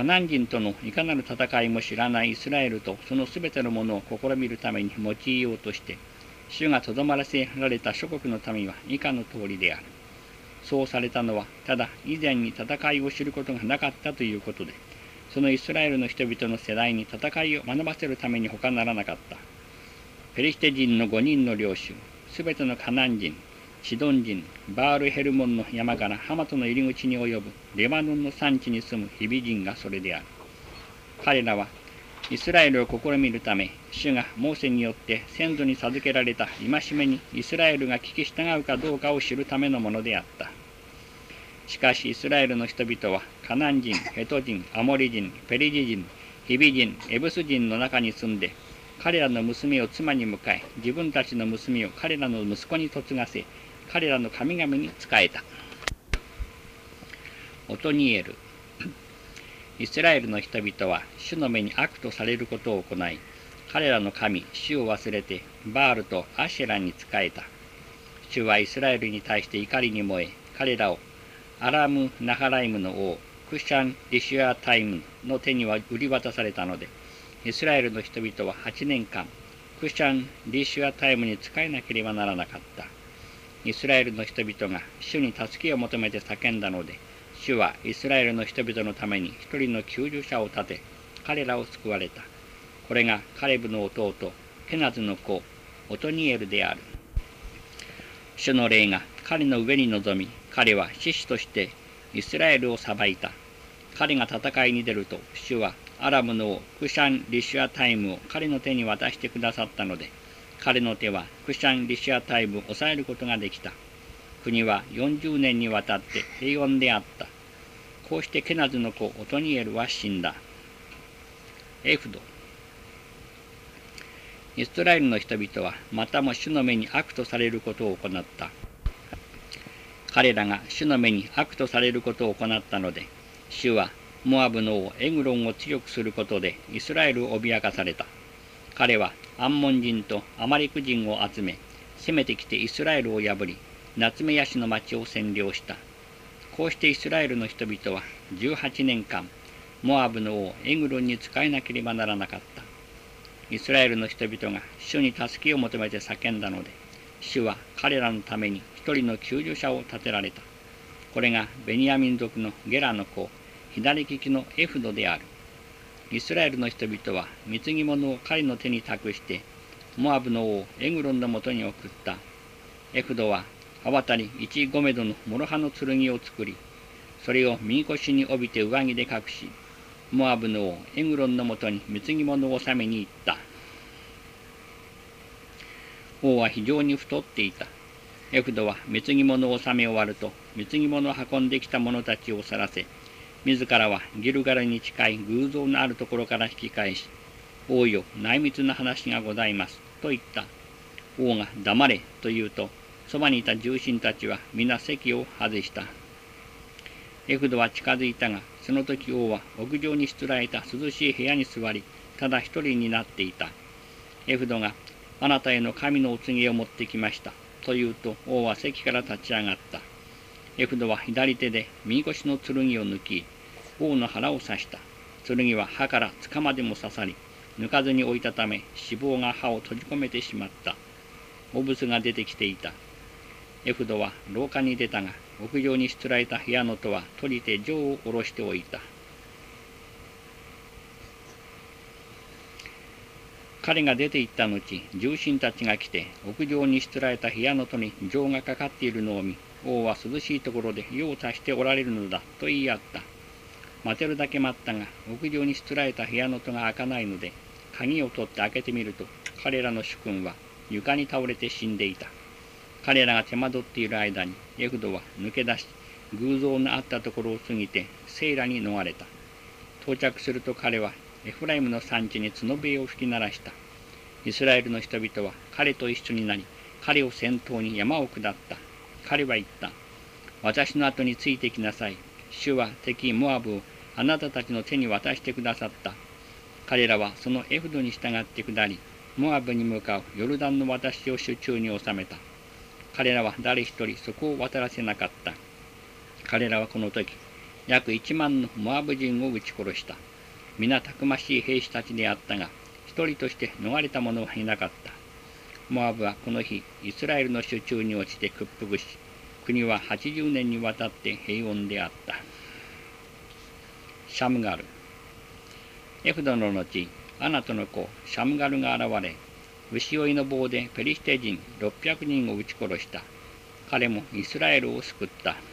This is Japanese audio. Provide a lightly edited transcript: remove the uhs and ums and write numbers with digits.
カナン人とのいかなる戦いも知らないイスラエルとそのすべてのものを試みるために用いようとして、主がとどまらせられた諸国の民は以下の通りである。そうされたのは、ただ以前に戦いを知ることがなかったということで、そのイスラエルの人々の世代に戦いを学ばせるために他ならなかった。ペリシテ人の5人の領主、すべてのカナン人、シドン人、バールヘルモンの山からハマトの入り口に及ぶレバノンの山地に住むヒビ人がそれである。彼らはイスラエルを試みるため、主がモーセによって先祖に授けられた戒めにイスラエルが聞き従うかどうかを知るためのものであった。しかしイスラエルの人々はカナン人、ヘト人、アモリ人、ペリジ人、ヒビ人、エブス人の中に住んで、彼らの娘を妻に迎え、自分たちの娘を彼らの息子に嫁がせ、彼らの神々に仕えた。オトニエル。イスラエルの人々は主の目に悪とされることを行い、彼らの神、主を忘れてバールとアシェラに仕えた。主はイスラエルに対して怒りに燃え、彼らをアラム・ナハライムの王、クシャン・リシュアタイムの手には売り渡されたので、イスラエルの人々は8年間、クシャン・リシュアタイムに仕えなければならなかった。イスラエルの人々が主に助けを求めて叫んだので、主はイスラエルの人々のために一人の救助者を立て、彼らを救われた。これがカレブの弟、ケナズの子、オトニエルである。主の霊が彼の上に臨み、彼は獅子としてイスラエルを裁いた。彼が戦いに出ると、主はアラムの王クシャン・リシュアタイムを彼の手に渡してくださったので、彼の手はクシャン・リシュアタイムを抑えることができた。国は40年にわたって平穏であった。こうしてケナズの子オトニエルは死んだ。エフド。イスラエルの人々はまたも主の目に悪とされることを行った。彼らが主の目に悪とされることを行ったので、主はモアブの王エグロンを強くすることでイスラエルを脅かされた。彼はアンモン人とアマリク人を集め、攻めてきてイスラエルを破り、ナツメヤシの町を占領した。こうしてイスラエルの人々は18年間、モアブの王エグロンに仕えなければならなかった。イスラエルの人々が主に助けを求めて叫んだので、主は彼らのために一人の救助者を立てられた。これがベニヤミン族のゲラの子、左利きのエフドである。イスラエルの人々は貢ぎ物を彼の手に託して、モアブの王エグロンのもとに送った。エフドは刃渡り1ゴメドの諸刃の剣を作り、それを右腰に帯びて上着で隠し、モアブの王エグロンのもとに貢ぎ物を納めに行った。王は非常に太っていた。エフドは貢ぎ物を納め終わると、貢ぎ物を運んできた者たちを去らせ、自らはギルガルに近い偶像のあるところから引き返し、王よ、内密な話がございます、と言った。王が黙れと言うと、そばにいた重臣たちは皆席を外した。エフドは近づいたが、その時王は屋上にしつらえた涼しい部屋に座り、ただ一人になっていた。エフドが、あなたへの神のお告げを持ってきました、と言うと、王は席から立ち上がった。エフドは左手で右腰の剣を抜き、王の腹を刺した。剣は歯から塚までも刺さり、抜かずに置いたため、脂肪が歯を閉じ込めてしまった。おぶすが出てきていた。エフドは廊下に出たが、屋上にしつらえた部屋の戸は閉じて錠を下ろしておいた。彼が出て行った後、重臣たちが来て、屋上にしつらえた部屋の戸に錠がかかっているのを見、王は涼しいところで用を足しておられるのだ、と言い合った。待てるだけ待ったが、屋上にしつらえた部屋の戸が開かないので、鍵を取って開けてみると、彼らの主君は床に倒れて死んでいた。彼らが手間取っている間に、エフドは抜け出し、偶像のあったところを過ぎて、セイラに逃れた。到着すると彼は、エフライムの山地に角笛を吹き鳴らした。イスラエルの人々は彼と一緒になり、彼を先頭に山を下った。彼は言った。私の後についてきなさい。主は敵モアブをあなたたちの手に渡してくださった。彼らはそのエフドに従って下り、モアブに向かうヨルダンの渡しを手中に収めた。彼らは誰一人そこを渡らせなかった。彼らはこの時、 約1万のモアブ人を撃ち殺した。皆たくましい兵士たちであったが、一人として逃れた者はいなかった。モアブはこの日、イスラエルの手中に落ちて屈服し、国は80年にわたって平穏であった。シャムガル。エフドの後、アナトの子シャムガルが現れ、牛追いの棒でペリシテ人600人を撃ち殺した。彼もイスラエルを救った。